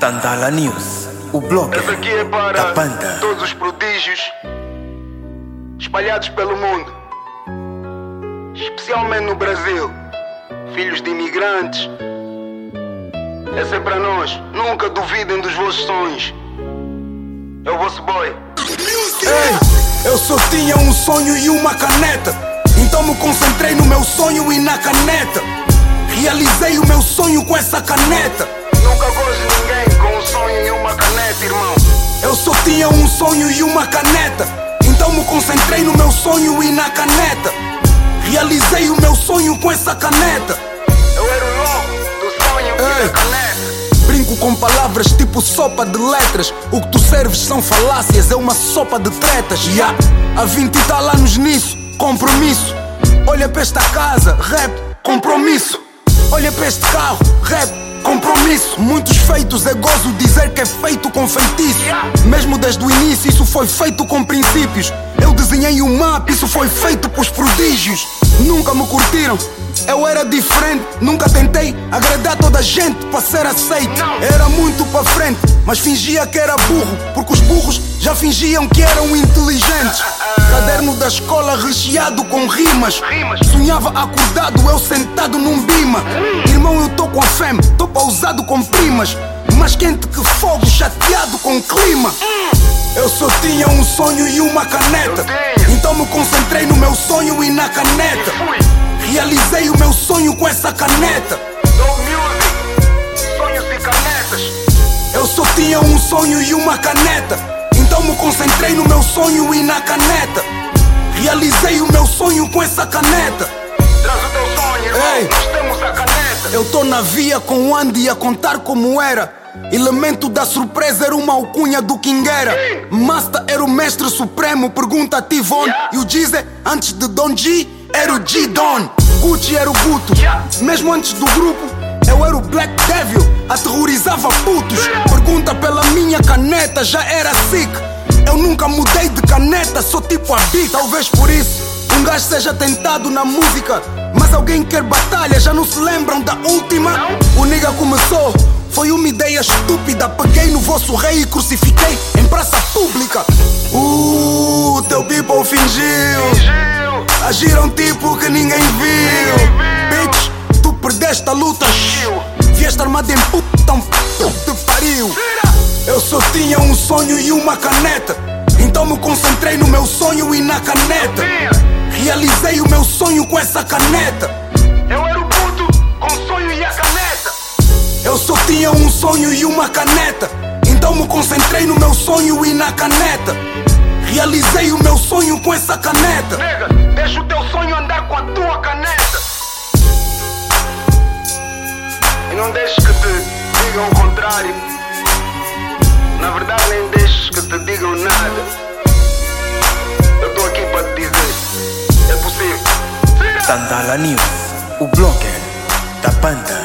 Tandala News, o blogger Essa aqui é para da banda. todos os prodígios espalhados pelo mundo, especialmente no Brasil, filhos de imigrantes. Essa é para nós, nunca duvidem dos vossos sonhos. É o vosso boy. Ei, eu só tinha um sonho e uma caneta, então me concentrei no meu sonho e na caneta. Realizei o meu sonho com essa caneta. Nunca gosto de ninguém com um sonho e uma caneta, irmão. Eu só tinha um sonho e uma caneta, então me concentrei no meu sonho e na caneta. Realizei o meu sonho com essa caneta. Eu era o louco do sonho e da caneta. Brinco com palavras tipo sopa de letras. O que tu serves são falácias, é uma sopa de tretas. Há 20 e tal anos nisso, compromisso. Olha para esta casa, rap, compromisso. Olha para este carro, rap, compromisso. Muitos feitos, é gozo dizer que é feito com feitiço. Mesmo desde o início isso foi feito com princípios. Eu desenhei um mapa, isso foi feito pros prodígios. Nunca me curtiram, eu era diferente. Nunca tentei agradar toda a gente para ser aceito. Era muito para frente, mas fingia que era burro, porque os burros já fingiam que eram inteligentes. Caderno da escola recheado com rimas. Sonhava acordado, eu sentado num bima. Irmão, eu tô com a fome, tô pausado com primas. Mais quente que fogo, chateado com clima. Eu só tinha um sonho e uma caneta, então me concentrei no meu sonho e na caneta. Realizei o meu sonho com essa caneta. Soul music, sonhos e canetas. Eu só tinha um sonho e uma caneta, então me concentrei no meu sonho e na caneta. Realizei o meu sonho com essa caneta. Traz o teu sonho, irmão. Ei. Nós temos a caneta. Eu tô na via com o Andy a contar como era. Elemento da surpresa era uma alcunha do Kinguera. Masta era o mestre supremo, pergunta a Tivon. E o Jeezy, antes de Don G, era o G-Don. Gucci era o Guto, mesmo antes do grupo eu era o Black Devil, aterrorizava putos. Pergunta pela minha caneta, já era sick. Eu nunca mudei de caneta, sou tipo a Big. Talvez por isso um gajo seja tentado na música, mas alguém quer batalha, já não se lembram da última? O nigga começou, foi uma ideia estúpida. Peguei no vosso rei e crucifiquei em praça pública. Teu people fingiu. Agiram tipo que ninguém viu. Bitch, tu perdeste a luta. Vieste armado em então te pariu. Eu só tinha um sonho e uma caneta, então me concentrei no meu sonho e na caneta. Realizei o meu sonho com essa caneta. Eu era o puto com o sonho e a caneta. Eu só tinha um sonho e uma caneta, então me concentrei no meu sonho e na caneta. Realizei o meu sonho com essa caneta. Nega, deixa o teu sonho andar com a tua caneta. E não deixes que te digam o contrário. Na verdade nem deixes que te digam nada. Eu tô aqui para te dizer, é possível. Tandala News, o blogger da banda.